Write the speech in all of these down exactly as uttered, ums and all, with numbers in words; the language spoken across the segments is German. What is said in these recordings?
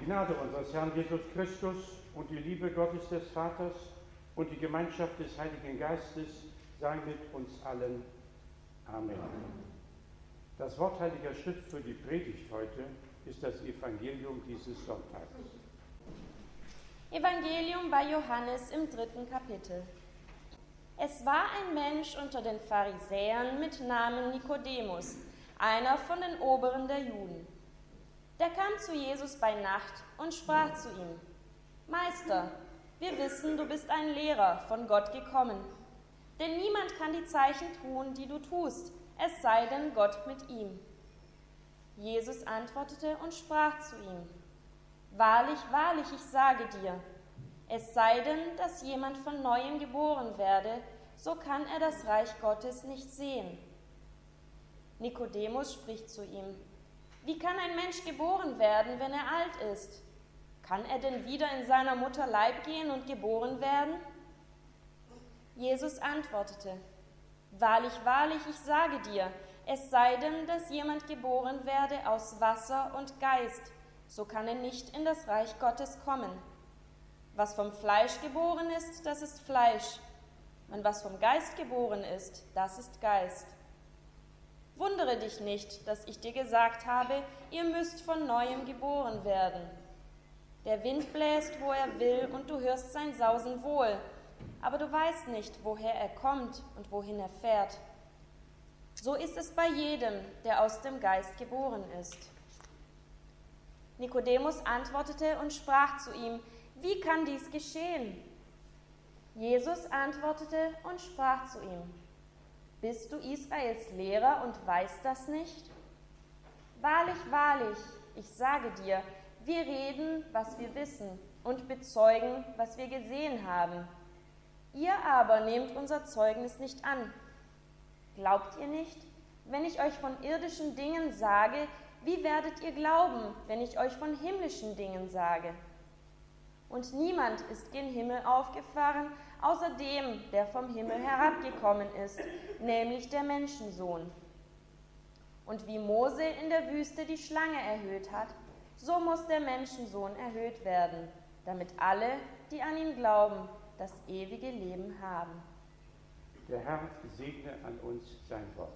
Die Gnade unseres Herrn Jesus Christus und die Liebe Gottes des Vaters und die Gemeinschaft des Heiligen Geistes sei mit uns allen. Amen. Das Wort Heiliger Schrift für die Predigt heute ist das Evangelium dieses Sonntags. Evangelium bei Johannes im dritten Kapitel. Es war ein Mensch unter den Pharisäern mit Namen Nikodemus, einer von den Oberen der Juden. Der kam zu Jesus bei Nacht und sprach zu ihm: Meister, wir wissen, du bist ein Lehrer von Gott gekommen. Denn niemand kann die Zeichen tun, die du tust, es sei denn Gott mit ihm. Jesus antwortete und sprach zu ihm: Wahrlich, wahrlich, ich sage dir, es sei denn, dass jemand von Neuem geboren werde, so kann er das Reich Gottes nicht sehen. Nikodemus spricht zu ihm: Wie kann ein Mensch geboren werden, wenn er alt ist? Kann er denn wieder in seiner Mutter Leib gehen und geboren werden? Jesus antwortete: Wahrlich, wahrlich, ich sage dir, es sei denn, dass jemand geboren werde aus Wasser und Geist, so kann er nicht in das Reich Gottes kommen. Was vom Fleisch geboren ist, das ist Fleisch, und was vom Geist geboren ist, das ist Geist. Wundere dich nicht, dass ich dir gesagt habe, ihr müsst von Neuem geboren werden. Der Wind bläst, wo er will, und du hörst sein Sausen wohl, aber du weißt nicht, woher er kommt und wohin er fährt. So ist es bei jedem, der aus dem Geist geboren ist. Nikodemus antwortete und sprach zu ihm: Wie kann dies geschehen? Jesus antwortete und sprach zu ihm: Bist du Israels Lehrer und weißt das nicht? Wahrlich, wahrlich, ich sage dir, wir reden, was wir wissen, und bezeugen, was wir gesehen haben. Ihr aber nehmt unser Zeugnis nicht an. Glaubt ihr nicht? Wenn ich euch von irdischen Dingen sage, wie werdet ihr glauben, wenn ich euch von himmlischen Dingen sage? Und niemand ist gen Himmel aufgefahren, außer dem, der vom Himmel herabgekommen ist, nämlich der Menschensohn. Und wie Mose in der Wüste die Schlange erhöht hat, so muss der Menschensohn erhöht werden, damit alle, die an ihn glauben, das ewige Leben haben. Der Herr segne an uns sein Wort.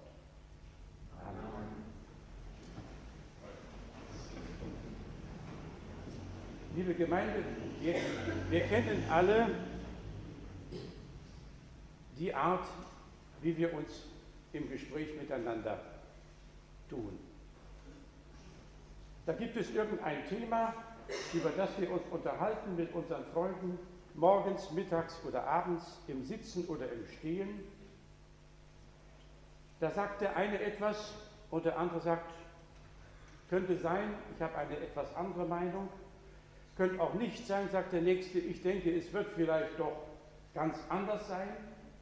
Amen. Liebe Gemeinde, wir, wir kennen alle die Art, wie wir uns im Gespräch miteinander tun. Da gibt es irgendein Thema, über das wir uns unterhalten mit unseren Freunden, morgens, mittags oder abends, im Sitzen oder im Stehen. Da sagt der eine etwas und der andere sagt, könnte sein, ich habe eine etwas andere Meinung. Könnte auch nicht sein, sagt der Nächste, ich denke, es wird vielleicht doch ganz anders sein.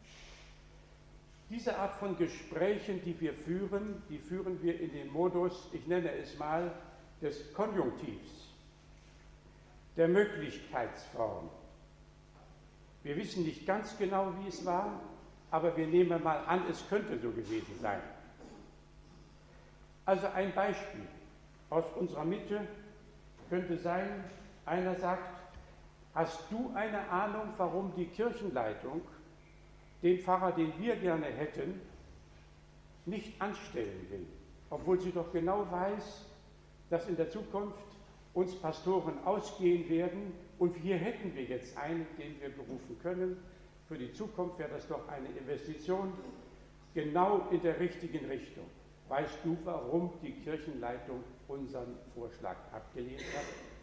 Diese Art von Gesprächen, die wir führen, die führen wir in den Modus, ich nenne es mal, des Konjunktivs, der Möglichkeitsform. Wir wissen nicht ganz genau, wie es war, aber wir nehmen mal an, es könnte so gewesen sein. Also ein Beispiel aus unserer Mitte könnte sein, einer sagt, hast du eine Ahnung, warum die Kirchenleitung den Pfarrer, den wir gerne hätten, nicht anstellen will, obwohl sie doch genau weiß, dass in der Zukunft uns Pastoren ausgehen werden und hier hätten wir jetzt einen, den wir berufen können. Für die Zukunft wäre das doch eine Investition genau in der richtigen Richtung. Weißt du, warum die Kirchenleitung unseren Vorschlag abgelehnt hat?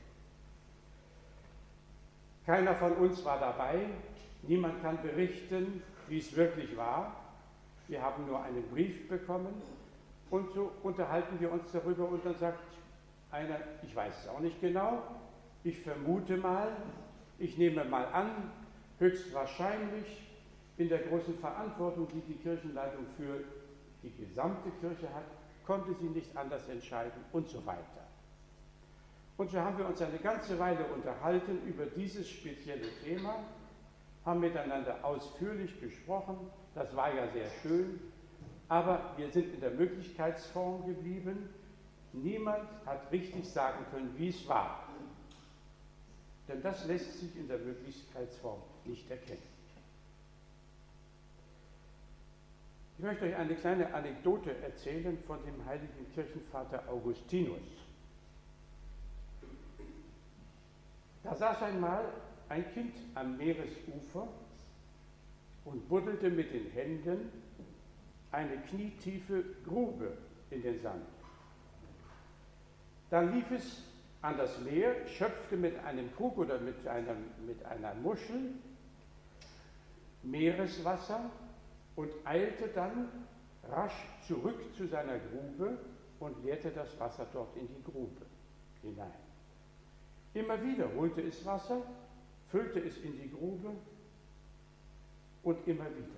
Keiner von uns war dabei, niemand kann berichten, wie es wirklich war. Wir haben nur einen Brief bekommen und so unterhalten wir uns darüber und dann sagt einer, ich weiß es auch nicht genau, ich vermute mal, ich nehme mal an, höchstwahrscheinlich in der großen Verantwortung, die die Kirchenleitung für die gesamte Kirche hat, konnte sie nicht anders entscheiden und so weiter. Und so haben wir uns eine ganze Weile unterhalten über dieses spezielle Thema, haben miteinander ausführlich gesprochen, das war ja sehr schön, aber wir sind in der Möglichkeitsform geblieben. Niemand hat richtig sagen können, wie es war. denn das lässt sich in der Möglichkeitsform nicht erkennen. Ich möchte euch eine kleine Anekdote erzählen von dem heiligen Kirchenvater Augustinus. Da saß einmal ein Kind am Meeresufer und buddelte mit den Händen eine knietiefe Grube in den Sand. Dann lief es an das Meer, schöpfte mit einem Krug oder mit einer, mit einer Muschel Meereswasser und eilte dann rasch zurück zu seiner Grube und leerte das Wasser dort in die Grube hinein. Immer wieder holte es Wasser, füllte es in die Grube und immer wieder.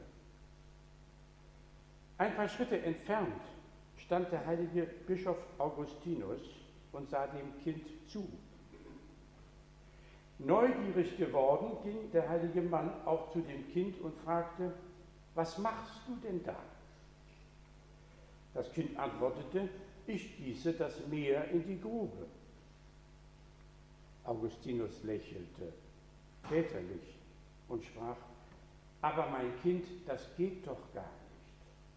Ein paar Schritte entfernt stand der heilige Bischof Augustinus und sah dem Kind zu. Neugierig geworden ging der heilige Mann auch zu dem Kind und fragte: Was machst du denn da? Das Kind antwortete: Ich gieße das Meer in die Grube. Augustinus lächelte väterlich und sprach: Aber mein Kind, das geht doch gar nicht.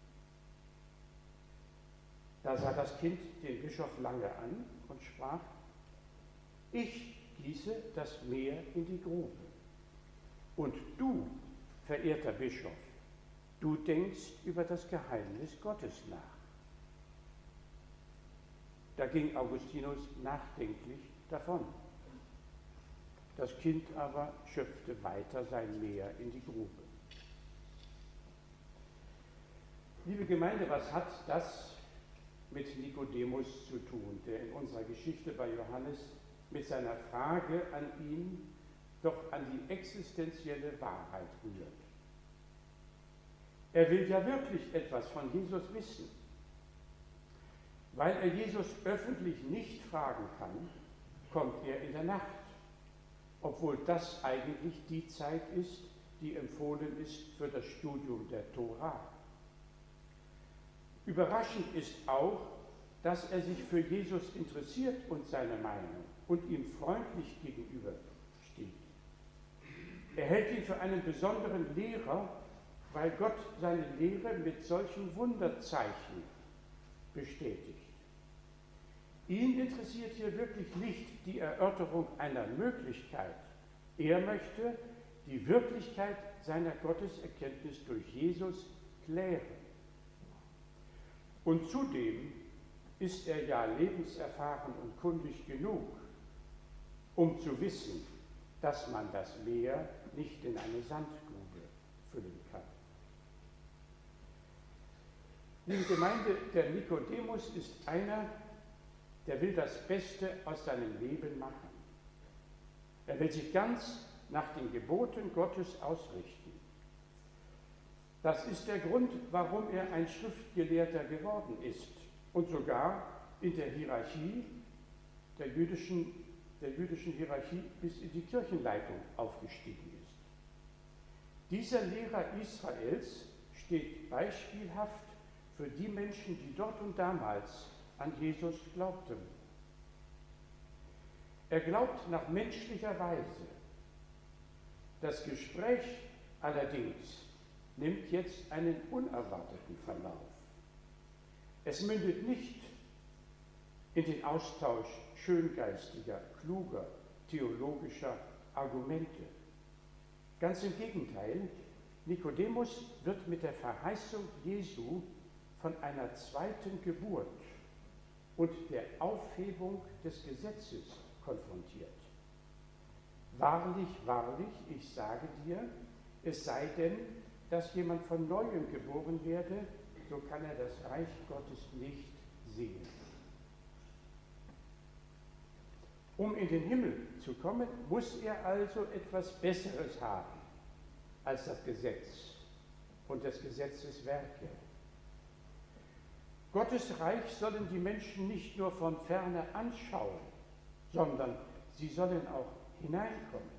Da sah das Kind den Bischof lange an und sprach: Ich gieße das Meer in die Grube. Und du, verehrter Bischof, du denkst über das Geheimnis Gottes nach. Da ging Augustinus nachdenklich davon. Das Kind aber schöpfte weiter sein Meer in die Grube. Liebe Gemeinde, was hat das mit Nikodemus zu tun, der in unserer Geschichte bei Johannes mit seiner Frage an ihn doch an die existenzielle Wahrheit rührt? Er will ja wirklich etwas von Jesus wissen. Weil er Jesus öffentlich nicht fragen kann, kommt er in der Nacht, obwohl das eigentlich die Zeit ist, die empfohlen ist für das Studium der Tora. Überraschend ist auch, dass er sich für Jesus interessiert und seine Meinung und ihm freundlich gegenübersteht. Er hält ihn für einen besonderen Lehrer, weil Gott seine Lehre mit solchen Wunderzeichen bestätigt. Ihn interessiert hier wirklich nicht die Erörterung einer Möglichkeit. Er möchte die Wirklichkeit seiner Gotteserkenntnis durch Jesus klären. Und zudem ist er ja lebenserfahren und kundig genug, um zu wissen, dass man das Meer nicht in eine Sandgrube füllen kann. Liebe Gemeinde, der Nikodemus ist einer, der will das Beste aus seinem Leben machen. Er will sich ganz nach den Geboten Gottes ausrichten. Das ist der Grund, warum er ein Schriftgelehrter geworden ist und sogar in der Hierarchie, der jüdischen, der jüdischen Hierarchie bis in die Kirchenleitung aufgestiegen ist. Dieser Lehrer Israels steht beispielhaft für die Menschen, die dort und damals an Jesus glaubten. Er glaubt nach menschlicher Weise. Das Gespräch allerdings nimmt jetzt einen unerwarteten Verlauf. Es mündet nicht in den Austausch schöngeistiger, kluger, theologischer Argumente. Ganz im Gegenteil, Nikodemus wird mit der Verheißung Jesu von einer zweiten Geburt und der Aufhebung des Gesetzes konfrontiert. Wahrlich, wahrlich, ich sage dir, es sei denn, dass jemand von Neuem geboren werde, so kann er das Reich Gottes nicht sehen. Um in den Himmel zu kommen, muss er also etwas Besseres haben als das Gesetz und des Gesetzes Werke. Gottes Reich sollen die Menschen nicht nur von ferne anschauen, sondern sie sollen auch hineinkommen.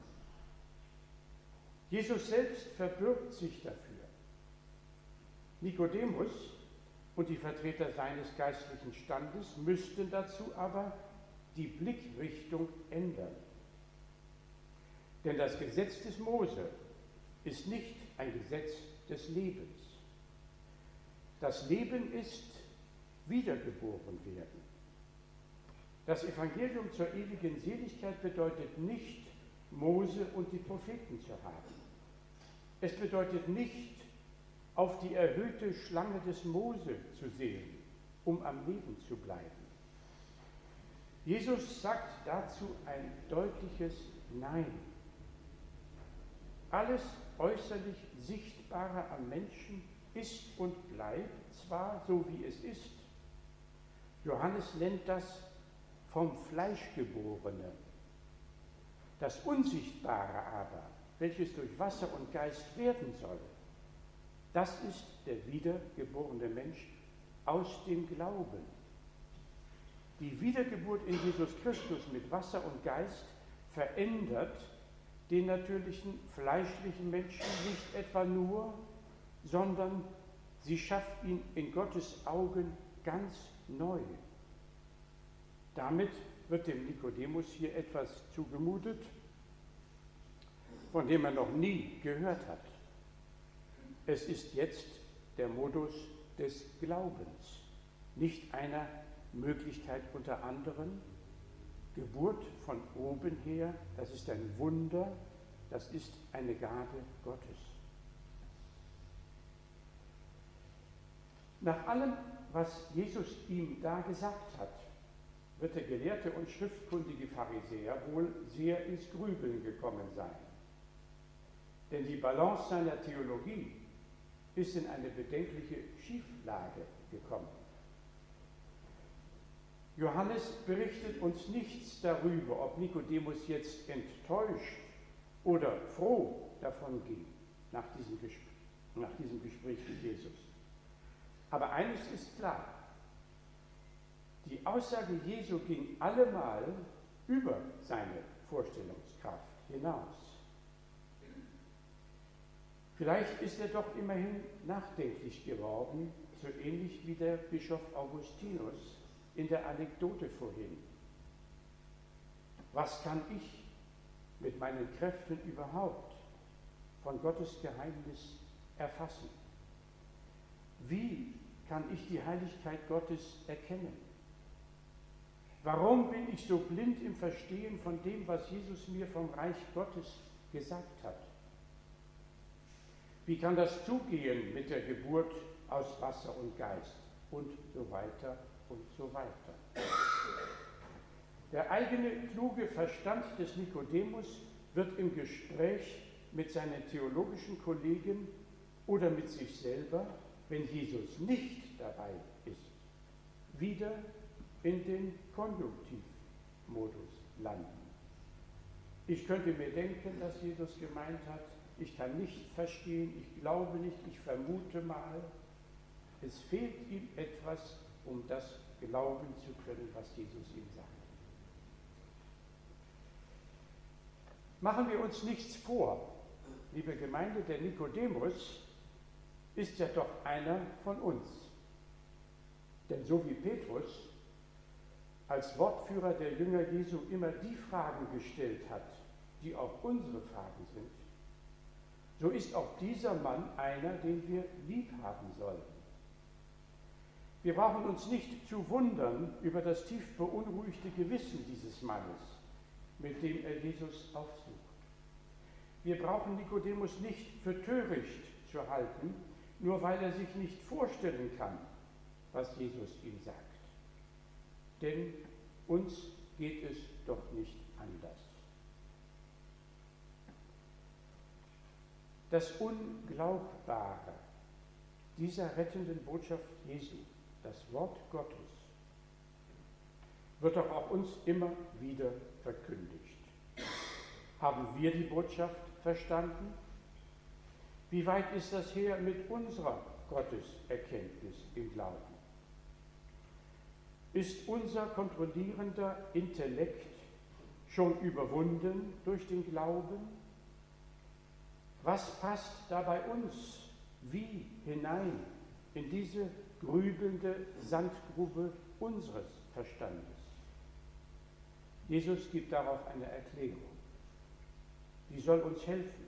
Jesus selbst verbürgt sich dafür. Nikodemus und die Vertreter seines geistlichen Standes müssten dazu aber die Blickrichtung ändern. Denn das Gesetz des Mose ist nicht ein Gesetz des Lebens. Das Leben ist wiedergeboren werden. Das Evangelium zur ewigen Seligkeit bedeutet nicht, Mose und die Propheten zu haben. Es bedeutet nicht, auf die erhöhte Schlange des Mose zu sehen, um am Leben zu bleiben. Jesus sagt dazu ein deutliches Nein. Alles äußerlich Sichtbare am Menschen ist und bleibt zwar so, wie es ist. Johannes nennt das vom Fleisch geborene. Das Unsichtbare aber, welches durch Wasser und Geist werden soll, das ist der wiedergeborene Mensch aus dem Glauben. Die Wiedergeburt in Jesus Christus mit Wasser und Geist verändert den natürlichen, fleischlichen Menschen nicht etwa nur, sondern sie schafft ihn in Gottes Augen ganz neu. Damit wird dem Nikodemus hier etwas zugemutet, von dem er noch nie gehört hat. Es ist jetzt der Modus des Glaubens, nicht einer Möglichkeit unter anderen. Geburt von oben her, das ist ein Wunder, das ist eine Gabe Gottes. Nach allem, was Jesus ihm da gesagt hat, wird der gelehrte und schriftkundige Pharisäer wohl sehr ins Grübeln gekommen sein. Denn die Balance seiner Theologie ist in eine bedenkliche Schieflage gekommen. Johannes berichtet uns nichts darüber, ob Nikodemus jetzt enttäuscht oder froh davon ging nach diesem Gespräch, nach diesem Gespräch mit Jesus. Aber eines ist klar: Die Aussage Jesu ging allemal über seine Vorstellungskraft hinaus. Vielleicht ist er doch immerhin nachdenklich geworden, so ähnlich wie der Bischof Augustinus in der Anekdote vorhin. Was kann ich mit meinen Kräften überhaupt von Gottes Geheimnis erfassen? Wie kann ich die Heiligkeit Gottes erkennen? Warum bin ich so blind im Verstehen von dem, was Jesus mir vom Reich Gottes gesagt hat? Wie kann das zugehen mit der Geburt aus Wasser und Geist und so weiter und so weiter? Der eigene kluge Verstand des Nikodemus wird im Gespräch mit seinen theologischen Kollegen oder mit sich selber, wenn Jesus nicht dabei ist, wieder in den Konjunktivmodus landen. Ich könnte mir denken, dass Jesus gemeint hat, ich kann nicht verstehen, ich glaube nicht, ich vermute mal. Es fehlt ihm etwas, um das glauben zu können, was Jesus ihm sagt. Machen wir uns nichts vor, liebe Gemeinde, der Nikodemus ist ja doch einer von uns. Denn so wie Petrus als Wortführer der Jünger Jesu immer die Fragen gestellt hat, die auch unsere Fragen sind, so ist auch dieser Mann einer, den wir lieb haben sollten. Wir brauchen uns nicht zu wundern über das tief beunruhigte Gewissen dieses Mannes, mit dem er Jesus aufsucht. Wir brauchen Nikodemus nicht für töricht zu halten, nur weil er sich nicht vorstellen kann, was Jesus ihm sagt. Denn uns geht es doch nicht anders. Das Unglaubbare dieser rettenden Botschaft Jesu, das Wort Gottes, wird doch auch uns immer wieder verkündigt. Haben wir die Botschaft verstanden? Wie weit ist das her mit unserer Gotteserkenntnis im Glauben? Ist unser kontrollierender Intellekt schon überwunden durch den Glauben? Was passt da bei uns wie hinein in diese grübelnde Sandgrube unseres Verstandes? Jesus gibt darauf eine Erklärung. die soll uns helfen.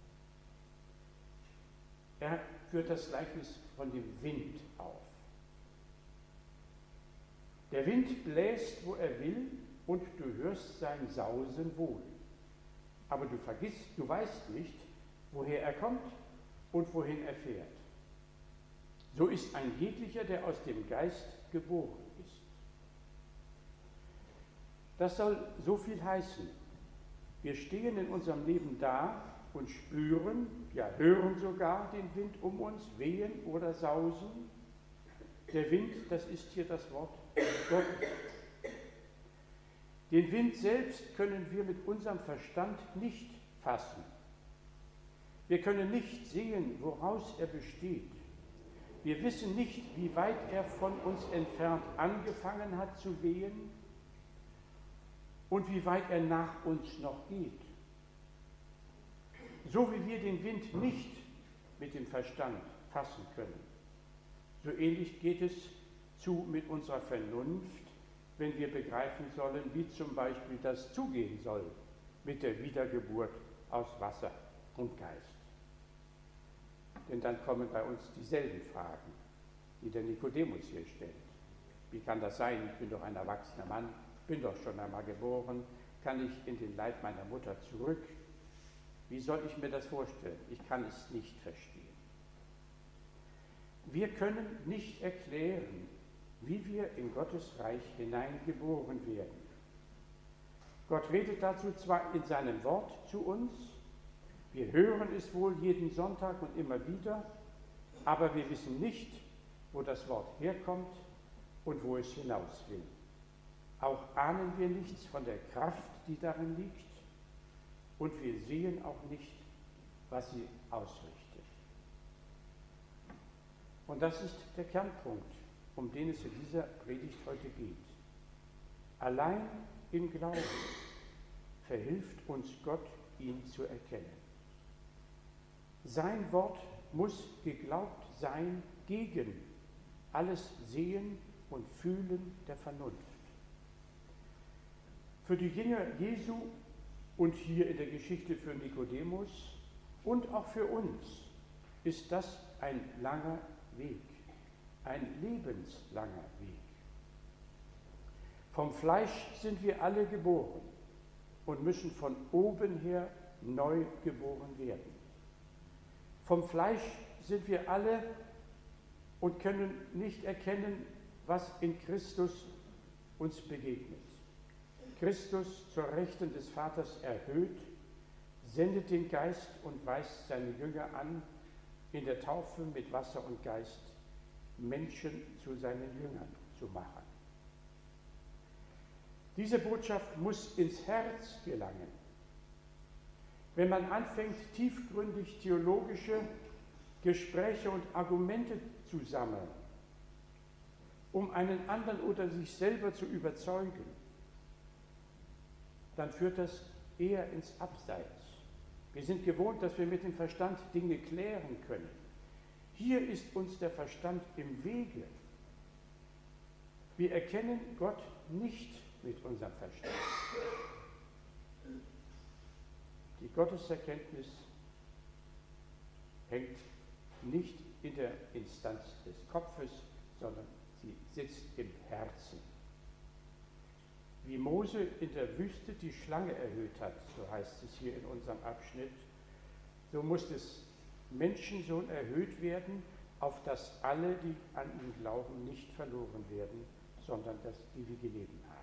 Er führt das Gleichnis von dem Wind auf. Der Wind bläst, wo er will, und du hörst sein Sausen wohl. Aber du vergisst, du weißt nicht, woher er kommt und wohin er fährt. So ist ein jeglicher, der aus dem Geist geboren ist. Das soll so viel heißen. Wir stehen in unserem Leben da und spüren, ja hören sogar den Wind um uns wehen oder sausen. Der Wind, das ist hier das Wort Gottes. Den Wind selbst können wir mit unserem Verstand nicht fassen. Wir können nicht sehen, woraus er besteht. Wir wissen nicht, wie weit er von uns entfernt angefangen hat zu wehen und wie weit er nach uns noch geht. So wie wir den Wind nicht mit dem Verstand fassen können, so ähnlich geht es zu mit unserer Vernunft, wenn wir begreifen sollen, wie zum Beispiel das zugehen soll mit der Wiedergeburt aus Wasser und Geist. Denn dann kommen bei uns dieselben Fragen, die der Nikodemus hier stellt. Wie kann das sein? Ich bin doch ein erwachsener Mann, bin doch schon einmal geboren, kann ich in den Leib meiner Mutter zurück? Wie soll ich mir das vorstellen? Ich kann es nicht verstehen. Wir können nicht erklären, wie wir in Gottes Reich hineingeboren werden. Gott redet dazu zwar in seinem Wort zu uns, wir hören es wohl jeden Sonntag und immer wieder, aber wir wissen nicht, wo das Wort herkommt und wo es hinaus will. Auch ahnen wir nichts von der Kraft, die darin liegt, und wir sehen auch nicht, was sie ausrichtet. Und das ist der Kernpunkt, um den es in dieser Predigt heute geht. Allein im Glauben verhilft uns Gott, ihn zu erkennen. Sein Wort muss geglaubt sein gegen alles Sehen und Fühlen der Vernunft. Für die Jünger Jesu und hier in der Geschichte für Nikodemus und auch für uns ist das ein langer Weg, ein lebenslanger Weg. Vom Fleisch sind wir alle geboren und müssen von oben her neu geboren werden. Vom Fleisch sind wir alle und können nicht erkennen, was in Christus uns begegnet. Christus zur Rechten des Vaters erhöht, sendet den Geist und weist seine Jünger an, in der Taufe mit Wasser und Geist Menschen zu seinen Jüngern zu machen. Diese Botschaft muss ins Herz gelangen. Wenn man anfängt, tiefgründig theologische Gespräche und Argumente zu sammeln, um einen anderen oder sich selber zu überzeugen, dann führt das eher ins Abseits. Wir sind gewohnt, dass wir mit dem Verstand Dinge klären können. Hier ist uns der Verstand im Wege. Wir erkennen Gott nicht mit unserem Verstand. Die Gotteserkenntnis hängt nicht in der Instanz des Kopfes, sondern sie sitzt im Herzen. Wie Mose in der Wüste die Schlange erhöht hat, so heißt es hier in unserem Abschnitt, so muss des Menschensohn erhöht werden, auf dass alle, die an ihn glauben, nicht verloren werden, sondern das ewige Leben haben.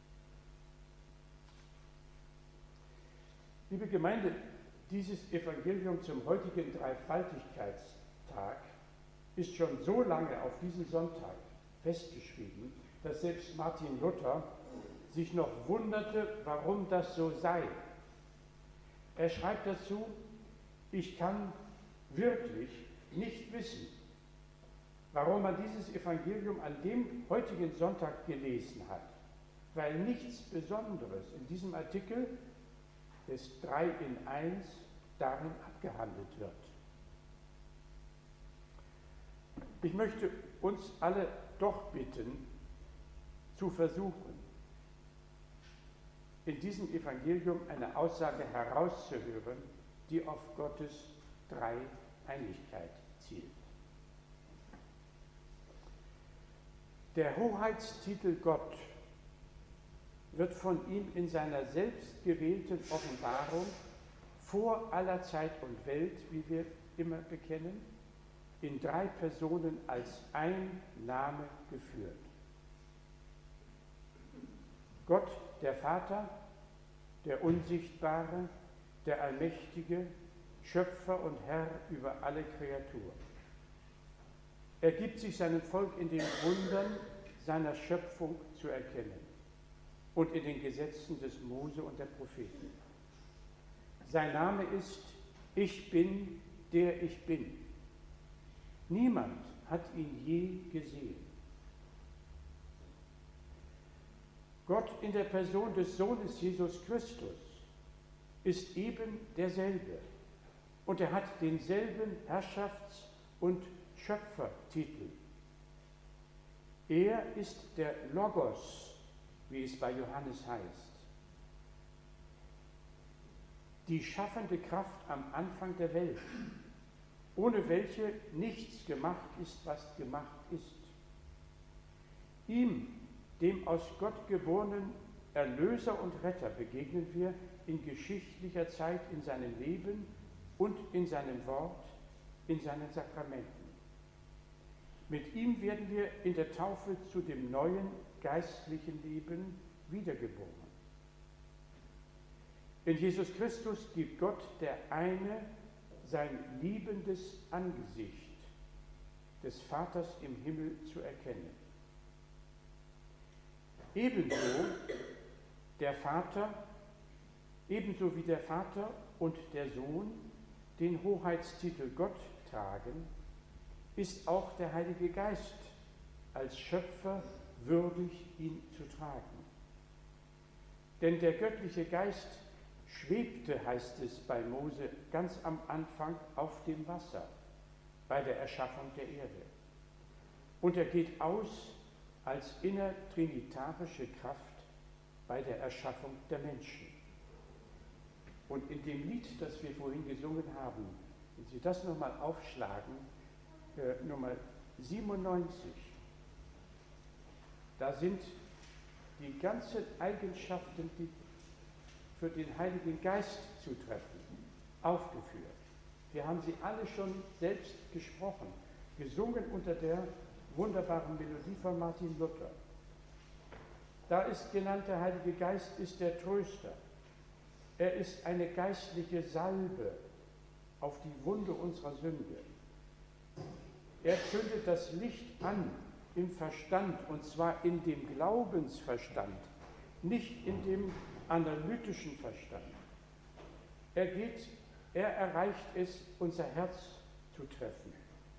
Liebe Gemeinde, dieses Evangelium zum heutigen Dreifaltigkeitstag ist schon so lange auf diesen Sonntag festgeschrieben, dass selbst Martin Luther sich noch wunderte, warum das so sei. Er schreibt dazu, ich kann wirklich nicht wissen, warum man dieses Evangelium an dem heutigen Sonntag gelesen hat, weil nichts Besonderes in diesem Artikel des drei in eins darin abgehandelt wird. Ich möchte uns alle doch bitten, zu versuchen, in diesem Evangelium eine Aussage herauszuhören, die auf Gottes Dreieinigkeit zielt. Der Hoheitstitel Gott wird von ihm in seiner selbstgewählten Offenbarung vor aller Zeit und Welt, wie wir immer bekennen, in drei Personen als ein Name geführt. Gott, der Vater, der Unsichtbare, der Allmächtige, Schöpfer und Herr über alle Kreaturen. Er gibt sich seinem Volk in den Wundern seiner Schöpfung zu erkennen und in den Gesetzen des Mose und der Propheten. Sein Name ist: Ich bin, der ich bin. Niemand hat ihn je gesehen. Gott in der Person des Sohnes Jesus Christus ist eben derselbe und er hat denselben Herrschafts- und Schöpfertitel. Er ist der Logos, wie es bei Johannes heißt, die schaffende Kraft am Anfang der Welt, ohne welche nichts gemacht ist, was gemacht ist. Ihm, dem aus Gott geborenen Erlöser und Retter, begegnen wir in geschichtlicher Zeit in seinem Leben und in seinem Wort, in seinen Sakramenten. Mit ihm werden wir in der Taufe zu dem neuen geistlichen Leben wiedergeboren. In Jesus Christus gibt Gott, der eine, sein liebendes Angesicht des Vaters im Himmel zu erkennen. Ebenso der Vater, ebenso wie der Vater und der Sohn den Hoheitstitel Gott tragen, ist auch der Heilige Geist als Schöpfer würdig, ihn zu tragen. Denn der göttliche Geist schwebte, heißt es bei Mose, ganz am Anfang auf dem Wasser, bei der Erschaffung der Erde. Und er geht aus als innertrinitarische Kraft bei der Erschaffung der Menschen. Und in dem Lied, das wir vorhin gesungen haben, wenn Sie das nochmal aufschlagen, äh, Nummer siebenundneunzig, da sind die ganzen Eigenschaften, die für den Heiligen Geist zutreffen, aufgeführt. Wir haben sie alle schon selbst gesprochen, gesungen unter der wunderbaren Melodie von Martin Luther. Da ist genannt, der Heilige Geist ist der Tröster. Er ist eine geistliche Salbe auf die Wunde unserer Sünde. Er zündet das Licht an im Verstand, und zwar in dem Glaubensverstand, nicht in dem analytischen Verstand. Er geht, er erreicht es, unser Herz zu treffen.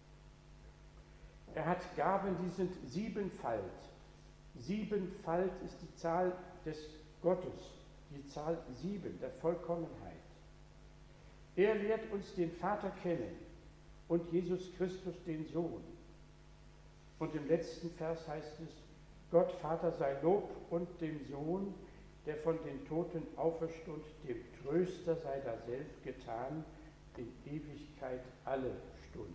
Er hat Gaben, die sind siebenfalt. Siebenfalt ist die Zahl des Gottes, die Zahl sieben, der Vollkommenheit. Er lehrt uns den Vater kennen und Jesus Christus den Sohn. Und im letzten Vers heißt es: Gott Vater sei Lob und dem Sohn, der von den Toten auferstund, dem Tröster sei daselb getan, in Ewigkeit alle Stund.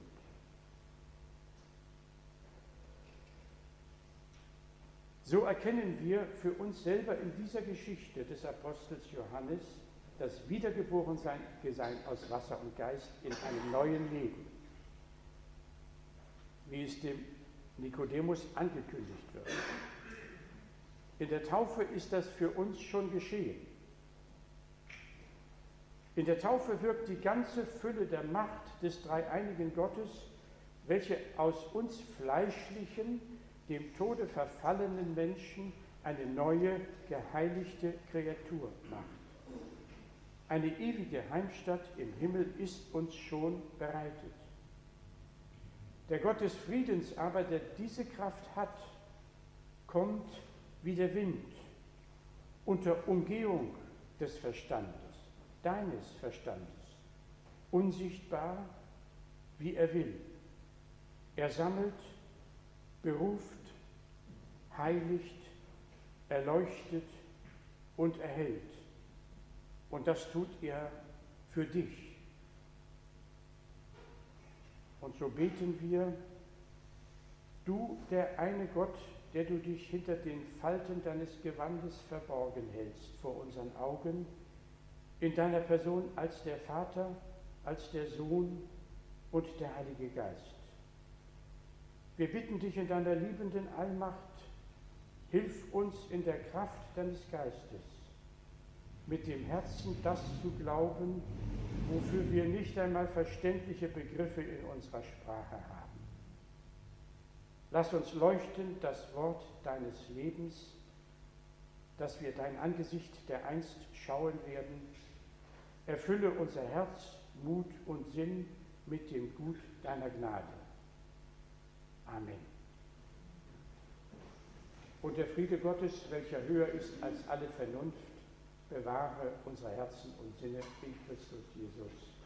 So erkennen wir für uns selber in dieser Geschichte des Apostels Johannes das Wiedergeborensein aus Wasser und Geist in einem neuen Leben, wie es dem Nikodemus angekündigt wird. In der Taufe ist das für uns schon geschehen. In der Taufe wirkt die ganze Fülle der Macht des dreieinigen Gottes, welche aus uns fleischlichen, dem Tode verfallenen Menschen eine neue, geheiligte Kreatur macht. Eine ewige Heimstatt im Himmel ist uns schon bereitet. Der Gott des Friedens aber, der diese Kraft hat, kommt wie der Wind, unter Umgehung des Verstandes, deines Verstandes, unsichtbar, wie er will. Er sammelt, beruft, heiligt, erleuchtet, und erhält. Und das tut er für dich. Und so beten wir, du, der eine Gott, der du dich hinter den Falten deines Gewandes verborgen hältst vor unseren Augen, in deiner Person als der Vater, als der Sohn und der Heilige Geist. Wir bitten dich in deiner liebenden Allmacht, hilf uns in der Kraft deines Geistes, mit dem Herzen das zu glauben, wofür wir nicht einmal verständliche Begriffe in unserer Sprache haben. Lass uns leuchten das Wort deines Lebens, dass wir dein Angesicht dereinst schauen werden. Erfülle unser Herz, Mut und Sinn mit dem Gut deiner Gnade. Amen. Und der Friede Gottes, welcher höher ist als alle Vernunft, bewahre unsere Herzen und Sinne in Christus Jesus.